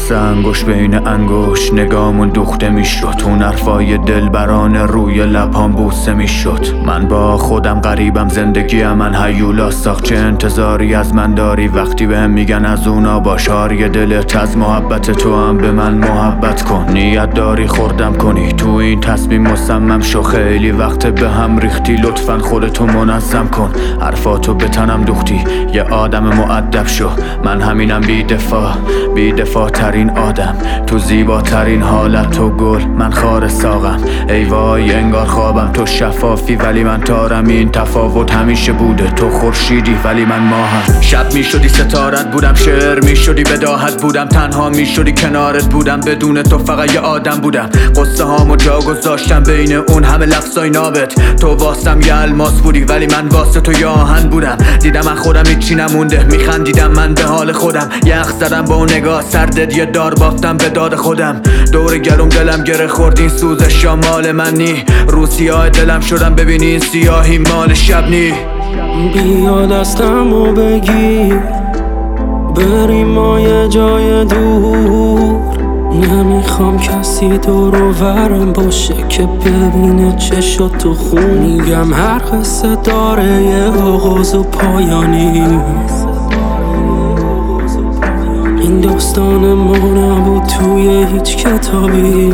عکس انگوش بین انگوش نگامون دوخته میشد، اون حرفای دلبران روی لبام بوسه میشد. من با خودم غریبم، زندگیم من هیولا ساخت. چه انتظاری از من داری وقتی بهم میگن از اونا باش؟ آری دلت از محبت تو هم به من محبت کن. نیت داری خوردم کنی تو این تصمیم مصمم شو. خیلی وقت به هم ریختی، لطفا خودتو منظم کن. حرفاتو به تنم دوختی، یه آدم مؤدب شو. من همینم بی دفاع ترین آدم تو زیباترین حالت. تو گل من خار ساقم، ای وای انگار خوابم. تو شفافی ولی من تارم، این تفاوت همیشه بوده. تو خورشیدی ولی من ماهم. شب میشدی ستارت بودم، شعر میشدی بداهت بودم. تنها میشدی کنارت بودم، بدون تو فقط یه آدم بودم. قصه هامو جا گذاشتم بین اون همه لفظای نابت. تو واسم یه الماس بودی ولی من واسه تو یه آهن بودم. دیدم من خودم هیچی نمونده، میخندیدم من به حال خودم. یخ زدم با اون نگاه سردت، یه دار بافتم به داد خودم. دور گلوم دلم گره خورد، این سوزش یا مال من نی. رو سیاه دلم شدم ببینی این سیاهی مال شب نی. بیا دستمو بگیر بریم ما یه جای دور. نمیخوام کسی دور و برم باشه که ببینه چشات تو خون. میگم هر قصه داره یه آغاز و پایانی. این داستان ما نبود توی هیچ کتابی.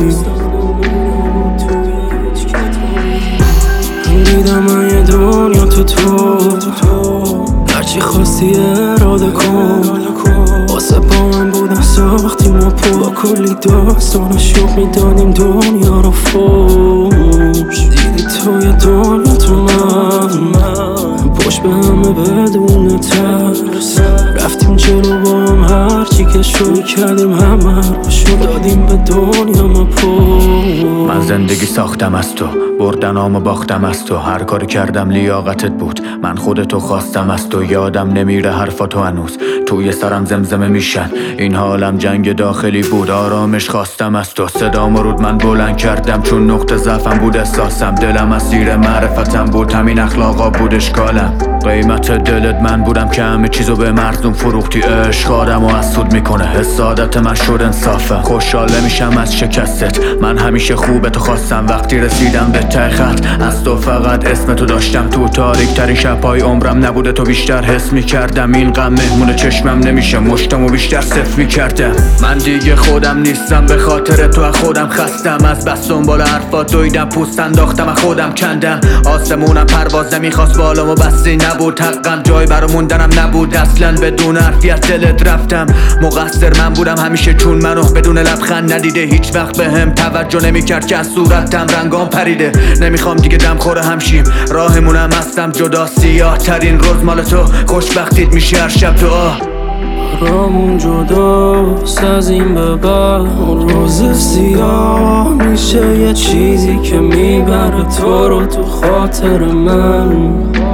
دیدم من یه دنیا تو هرچی خواستی اراده کن. واسه با من بودم ساختیم و با کلی داستان شوق میدادیم دنیا رو فوش. دیدی توی دنیا تو من پشت به همه بدون ترس. رفتیم جلو با هم هرچی که شروع کردیم همه رو شو دادیم به دنیا ما پشت. من زندگی ساختم از تو، بردنامو باختم از تو. هر کاری کردم لیاقتت بود، من خودتو خواستم از تو. یادم نمیره حرفاتو هنوز توی سرم زمزمه میشن. این حالم جنگ داخلی بود، آرامش خواستم از تو. صدامو رود من بلند کردم چون نقطه ضعفم بود احساسم. دلم اسیر معرفتم بود، همین اخلاقا بود اشکالم. قیمت دلت من بودم که همه چیزو به مردم فروختی. عشق آدمو اسود میکنه، حسادت من شد انصافم. خوشحال نمیشم از شکستت، من همیشه خوبتو خواستم. وقتی رسیدم به ته خط از تو فقط اسمتو داشتم. تو تاریک ترین شبهای عمرم نبوده تو بیشتر حس میکردم. این غم مهمون چشمم نمیشه، مشتمو بیشتر صفر میکردم. من دیگه خودم نیستم، به خاطر تو خودم خستم. از بس دنبال حرفات دویدم، پوست انداختم خودم کندم. آسمونم پرواز نمیخواست بالامو بستی نبود حقم. جای برا موندنم نبود اصلا، بدون حرفی از دلت رفتم. مقصر من بودم همیشه چون منو بدون لبخند ندیده. هیچ وقت بهم توجه نمیکرد که از صورتم رنگام پریده. نمیخوام دیگه دم خوره همشیم، راهمونم هستم جدا. سیاه ترین روز مال تو، خوشبختیت میشه هر شب دعا. رامون جداست از این به بعد، اون روز سیاه میشه یه چیزی که میبره تو رو تو خاطر من.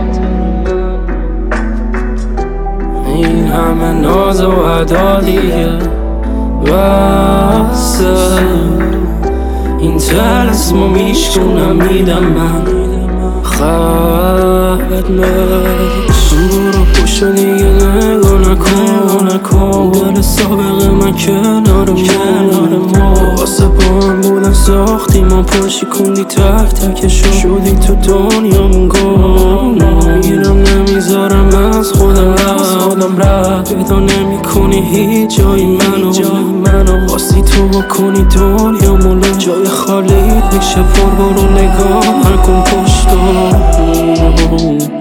این همه ناز و ادا دیگه بسه. این طلسمو میشکنم میدم من خدمتش. برو پشت دیگه نگاه نکن، دل سابق من کنار ما. واسه با هم بودن ساختیم ما پاشی کندی تک تکشو. شدی تو دنیامون گم، میگیرم نمیذارم از خودم رد. پیدا نمی کنی هیچ جایی منو واسه تو بکنی دنیامون جای خالیت میشه. برو نگاه نکن پشتم.